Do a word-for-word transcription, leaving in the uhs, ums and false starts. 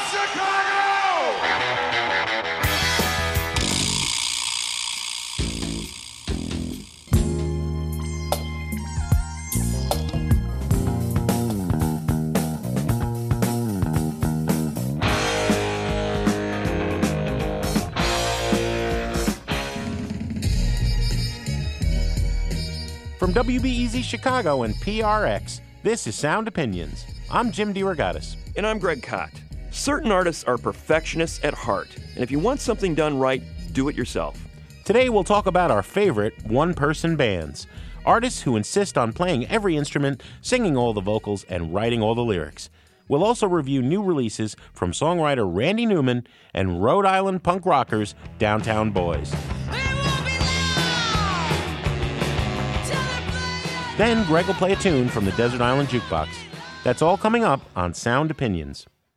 From W B E Z Chicago and P R X, this is Sound Opinions. I'm Jim DeRogatis. And I'm Greg Kot. Certain artists are perfectionists at heart, and if you want something done right, do it yourself. Today we'll talk about our favorite one-person bands, artists who insist on playing every instrument, singing all the vocals, and writing all the lyrics. We'll also review new releases from songwriter Randy Newman and Rhode Island punk rockers Downtown Boys. Then Greg will play a tune from the Desert Island Jukebox. That's all coming up on Sound Opinions.